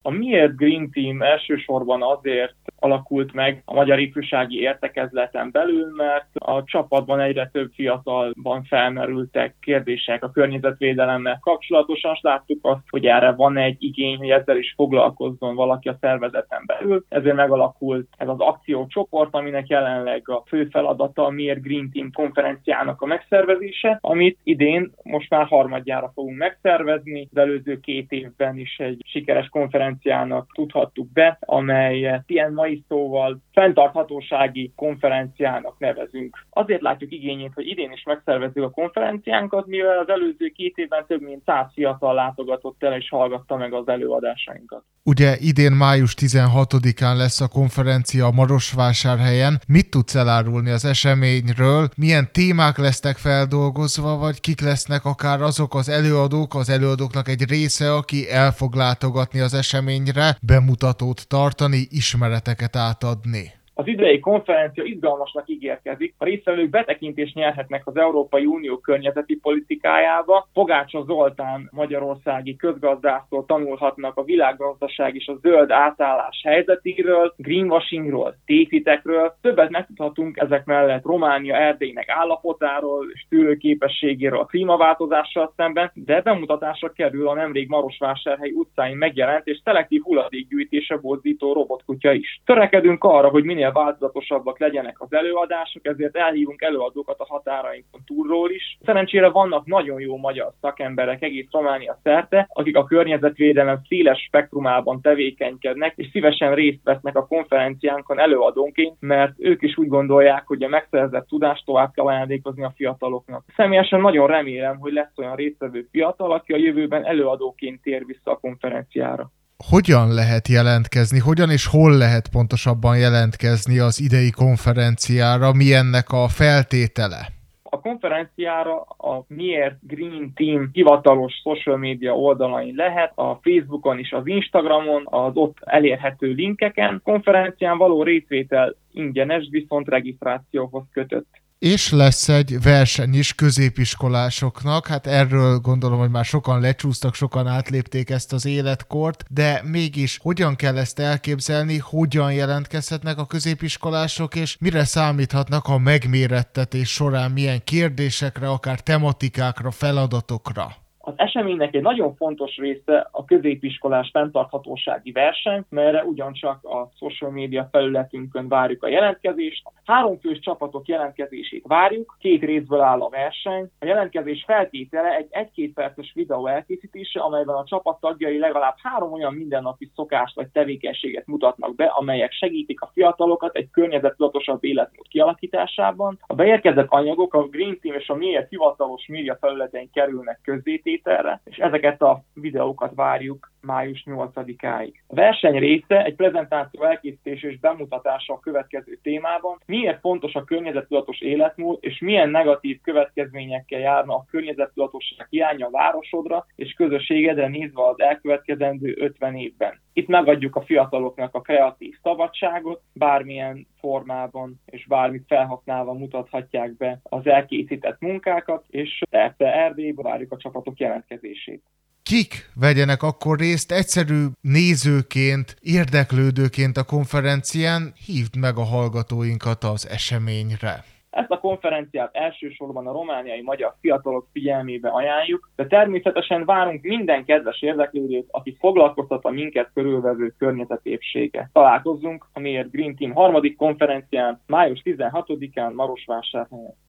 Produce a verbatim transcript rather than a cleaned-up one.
A Miért Green Team elsősorban azért alakult meg a Magyar Ifjúsági Értekezleten belül, mert a csapatban egyre több fiatalban felmerültek kérdések a környezetvédelemmel kapcsolatosan, és láttuk azt, hogy erre van egy igény, hogy ezzel is foglalkozzon valaki a szervezeten belül. Ezért megalakult ez az akciócsoport, aminek jelenleg a fő feladata a Miért Green Team konferenciának a megszervezése, amit idén most már harmadjára fogunk megszervezni. Az előző két évben is egy sikeres konferenciának tudhattuk be, amelyet ilyen mai szóval fenntarthatósági konferenciának nevezünk. Azért látjuk igényét, hogy idén is megszervezzük a konferenciánkat, mivel az előző két évben több mint száz fiatal látogatott el és hallgatta meg az előadásainkat. Ugye idén május tizenhatodikán lesz a konferencia a Marosvásárhelyen. Mit tudsz elárulni az eseményről? Milyen témák lesznek feldolgozva, vagy kik lesznek akár azok az előadók, az előadóknak egy része, aki el fog látogatni az eseményre, bemutatót tartani, ismereteket átadni? Az idei konferencia izgalmasnak ígérkezik. A résztvevők betekintést nyerhetnek az Európai Unió környezeti politikájába. Pogácsa Zoltán magyarországi közgazdásztól tanulhatnak a világgazdaság és a zöld átállás helyzetéről, greenwashingról, tévhitekről. Többet megtudhatunk ezek mellett Románia Erdélynek állapotáról és tűrőképességéről a klímaváltozással szemben, de bemutatásra kerül a nemrég Marosvásárhely utcáin megjelent és szelektív hulladékgyűjtése borzító robotkutya is. Törekedünk arra, hogy minél változatosabbak legyenek az előadások, ezért elhívunk előadókat a határainkon túlról is. Szerencsére vannak nagyon jó magyar szakemberek egész Románia szerte, akik a környezetvédelem széles spektrumában tevékenykednek, és szívesen részt vesznek a konferenciánkon előadónként, mert ők is úgy gondolják, hogy a megszerzett tudást tovább kell ajándékozni a fiataloknak. Személyesen nagyon remélem, hogy lesz olyan résztvevő fiatal, aki a jövőben előadóként tér vissza a konferenciára. Hogyan lehet jelentkezni, hogyan és hol lehet pontosabban jelentkezni az idei konferenciára, mi ennek a feltétele? A konferenciára a Miért Green Team hivatalos social media oldalain lehet, a Facebookon és az Instagramon, az ott elérhető linkeken. Konferencián való részvétel ingyenes, viszont regisztrációhoz kötött. És lesz egy verseny is középiskolásoknak, hát erről gondolom, hogy már sokan lecsúsztak, sokan átlépték ezt az életkort, de mégis hogyan kell ezt elképzelni, hogyan jelentkezhetnek a középiskolások, és mire számíthatnak a megmérettetés során, milyen kérdésekre, akár tematikákra, feladatokra? Az eseménynek egy nagyon fontos része a középiskolás fenntarthatósági verseny, melyre ugyancsak a social media felületünkön várjuk a jelentkezést. Három fős csapatok jelentkezését várjuk, két részből áll a verseny. A jelentkezés feltétele egy egy-két perces videó elkészítése, amelyben a csapat tagjai legalább három olyan mindennapi szokást vagy tevékenységet mutatnak be, amelyek segítik a fiatalokat egy környezettudatosabb életmód kialakításában. A beérkezett anyagok a Green Team és a Miért hivatalos média felületein kerülnek közzétételre, és ezeket a videókat várjuk május nyolcadikáig. A verseny része egy prezentáció elkészítése és bemutatása a következő témában. Miért fontos a környezettudatos életmód, és milyen negatív következményekkel járna a környezettudatosság hiánya a városodra és közösségedre nézve az elkövetkezendő ötven évben. Itt megadjuk a fiataloknak a kreatív szabadságot, bármilyen formában és bármit felhasználva mutathatják be az elkészített munkákat, és persze Erdélybe várjuk a csapatok jelentkezését. Kik vegyenek akkor részt egyszerű nézőként, érdeklődőként a konferencián? Hívd meg a hallgatóinkat az eseményre. Ezt a konferenciát elsősorban a romániai magyar fiatalok figyelmébe ajánljuk, de természetesen várunk minden kedves érdeklődőt, aki foglalkoztat a minket körülvevő környezetépsége. Találkozzunk a Miért Green Team harmadik konferencián május tizenhatodikán Marosvásárhelyen.